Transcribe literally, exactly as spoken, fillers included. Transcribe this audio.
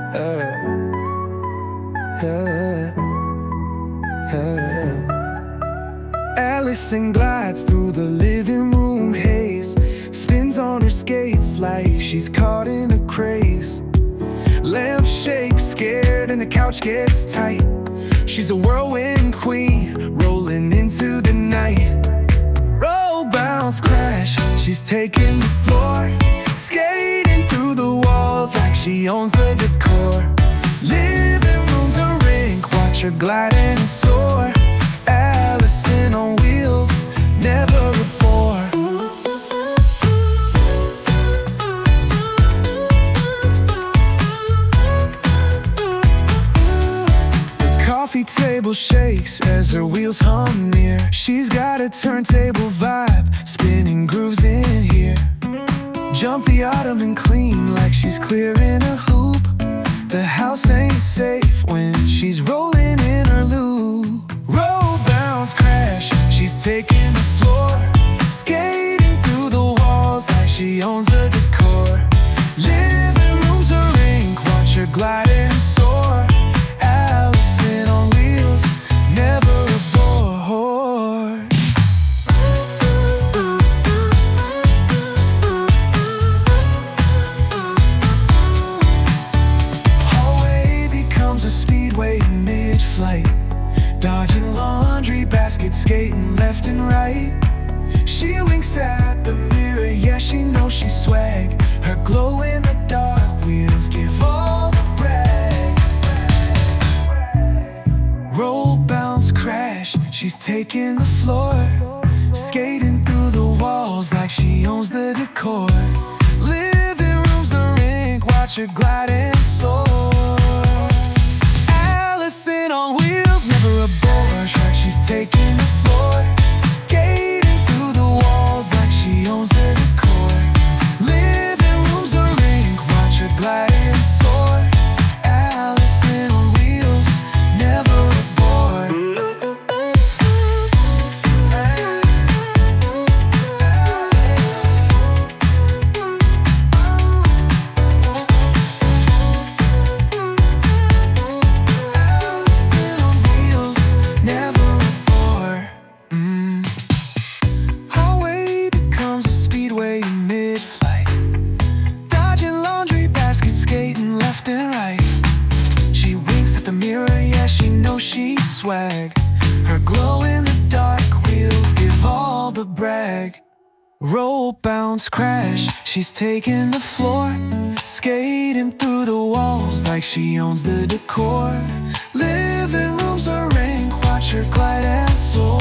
uh, uh, uh. Allison glides through the living room haze, spins on her skates like she's caught in a craze. Lamp shakes, scared, and the couch gets tight. She's a whirlwind queen, rolling into the night. Roll, bounce, crash, she's taking the floor, skating through the walls like she owns the decor. Living room's a rink, watch her glide and soar. Allison on wheels, never a bore. The coffee table shakes as her wheels hum near. She's got a turntable vibe, spinning grooves in here. Jump the ottoman clean like she's clearing a hoop. The house ain't safe when she's rolling in her loop. Roll, bounce, crash, she's taking the floor, skating through the walls like she owns the decor. Living room's a rink, watch her glide and soar. Allison on wheels, never a bore. Hallway becomes a speedway in mid-flight, dodging laundry baskets, skating left and right. She winks at the mirror, yeah, she knows she's swag. Her glow in the dark wheels give all the brag. Roll, bounce, crash, she's taking the floor, skating through the walls like she owns the decor. Living room's a rink, watch her glide and soar. Allison on wheels, never a bore. Track, she's taking the floor, skating through the walls like she owns the decor. Living room's a rink, watch her glide and soar. Allison on wheels, never a bore. Allison on wheels, never a bore. Mm. Hallway becomes a speedway in mid-flight, dodging laundry baskets, skating left and right. She winks at the mirror, yeah, she knows she's swag. Her glow in the dark wheels give all the brag. Roll, bounce, crash, she's taking the floor, skating through the walls like she owns the decor. Living room's a rink, watch her glide and soar.